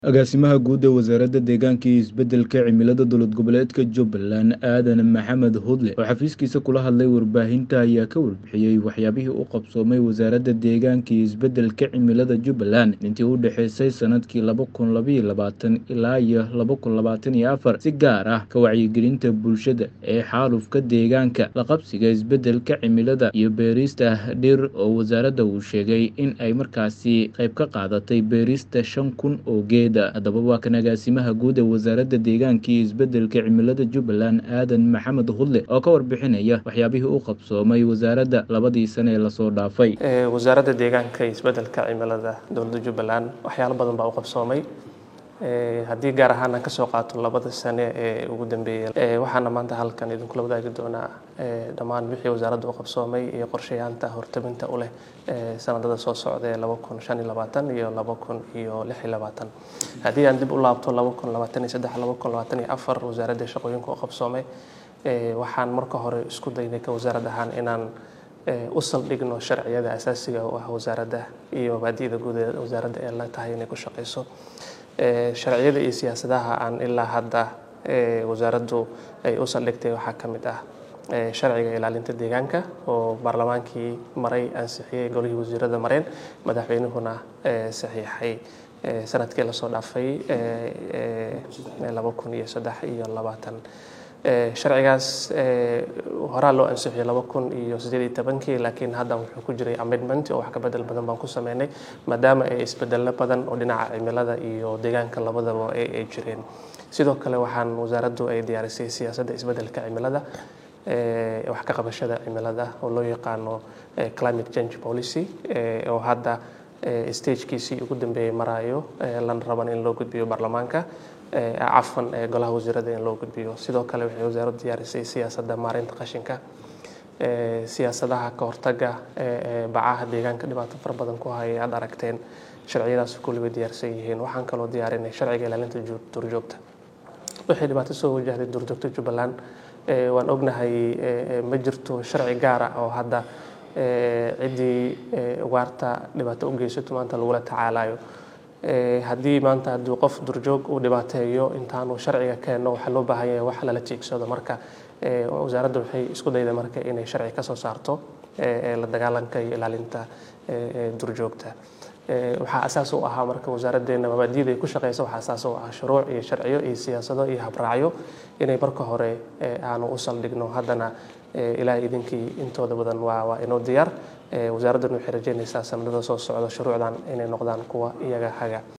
Agaasimaha Guud ee Wasaaradda Deegaanka iyo Isbeddelka Cimilada Dowlad Goboleedka Jubbaland Aadan Maxamed Hudle oo xafiiskiisa kula hadlay warbaahinta ayaa ka warbixiyay waxyaabihii uu qabsoomay Wasaaradda Deegaanka iyo Isbeddelka Cimilada Jubbaland intii u dhaxaysay sanadkii 2022 ilaa 2024 si gaar ah ka wacyigelinta bulshada ee xaalufka deegaanka, la qabsiga isbeddelka cimilada iyo beerista dhir oo wasaaradda uu sheegay in ay markaasi qayb ka qaadatay beerista 5,000 oo geed. Haddaba waa kan agaasimaha guud ee Wasaaradda Deegaanka iyo Isbeddelka Cimilada Jubbaland Aadan Maxamed Hudle oo ka warbixinaya waxyaabihii uu qabsoomay wasaaradda labadii sano ee lasoo dhaafay. Wasaaradda Deegaanka iyo Isbeddelka Cimilada Dowladda Jubbaland waxyaalo badan baa u qabsoomay. Haddii gaar ahaan aan ka soo qaato labada sano ee ugu dambeeyay waxaana maanta halkan idinkula wadaagi doonaa dhammaan wixii wasaaradda u qabsoomay iyo qorshayaanta hortaminta u leh sanadada soo socda ee 2025 iyo 2026. Haddii aan dib u laabto 2023 2024 wasaaradda shaqooyinka u qabsoomay waxaan marka hore isku daynay ka wasaarad ahaan inaan u saldhigno sharciyada asaasiga u ah wasaaradda iyo mabaadi'da guud ee wasaaradda ee la tahay inay ku shaqeyso. Sharciyada iyo siyaasadaha aan ilaa hadda wasaaraddu ay u saldhigtay waxaa ka mid ah sharciga ilaalinta deegaanka oo baarlamaankii maray ansixiyay golihii wasiirada mareen madaxweynuhuna saxiixay sanadkii la soo dhaafay 2023. Sharcigaas horaa loo ansixiyay 2018 laakiin hadda wuxuu ku jiray amendment oo wax ka bedel badan baan ku sameynay maadaama ay isbedello badan oo dhinaca cimilada iyo deegaanka labadaba ay jireen. Sidoo kale waxaan wasaaraddu ay diyaarisay siyaasadda isbeddelka cimilada wax ka qabashada cimilada oo loo yaqaano climate change policy oo hadda stagekiisii ugu dambeeyay marayo lan raban in loo gudbiyo baarlamaanka cafan golaha wasiirada in loo gudbiyo. Sidoo kale waxay wasaaraddu diyaarisay siyaasadda maareynta qashinka, siyaasadaha ka hortagga bacaha deegaanka dhibaato fara badan ku haya aad aragteen sharciyadaas kulli way diyaarsan yihiin. Waxaan kaloo diyaarinay sharciga ilaalinta duurjoogta wixii dhibaato soo wajahday duurjoogta Jubbaland. Waan ognahay ma jirto sharci gaar ah oo hadda ciddii ugaarta dhibaato u geysato maanta lagula tacaalayo. Haddii maanta haddii qof duurjoog uu dhibaateeyo intaanu sharciga keeno waxa loo baahan yahay wax lala tiigsado. Marka wasaaraddu waxay isku dayday marka inay sharci ka soo saarto la dagaalanka iyo ilaalinta duurjoogta. Waxaa asaas u ahaa marka wasaaraddeena mabaadi'da ay ku shaqeyso waxaa asaas u ah shuruuc iyo sharciyo iyo siyaasado iyo habraacyo inay marka hore aanu u saldhigno. Haddana ilaahay idinkii intooda badan waa inoo diyaar. Wasaaraddu waxay rajeynaysaa sanadada soo socda shuruucdan inay noqdaan kuwa iyaga haga.